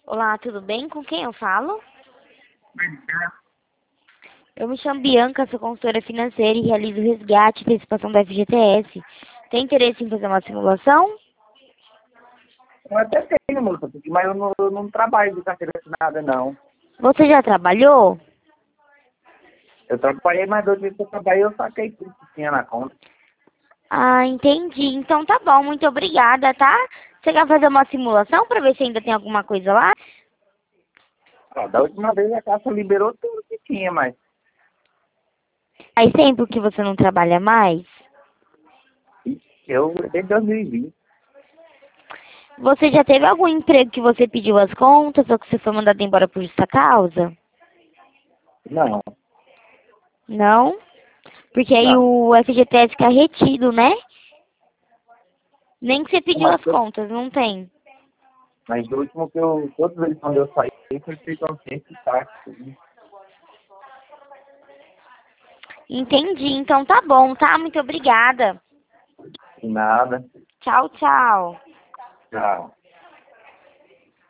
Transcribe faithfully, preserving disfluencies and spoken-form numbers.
Olá, tudo bem? Com quem eu falo? Eu me chamo Bianca, sou consultora financeira e realizo resgate e antecipação da F G T S. Tem interesse em fazer uma simulação? Eu até tenho, moça, porque- mas eu não, eu não trabalho de carteira assinada, não. Você já trabalhou? Eu trabalhei, mas dois vezes que eu trabalhei, eu saquei tudo que tinha na conta. Ah, entendi. Então tá bom, muito obrigada, tá? Você quer fazer uma simulação para ver se ainda tem alguma coisa lá? Ó, da última vez a Caixa liberou tudo que tinha, mas Faz tempo que você não trabalha mais? eu, desde dois mil e vinte. Você já teve algum emprego que você pediu as contas ou que você foi mandado embora por justa causa? Não, Não? Porque aí não. o F G T S fica retido, né? Nem que você pediu Mas, as contas, não tem. mas do último que eu, todas as vezes quando eu saí, foi feito um tempo de táxi. Entendi. Então tá bom, tá? Muito obrigada. Nada. Tchau, tchau. Tchau.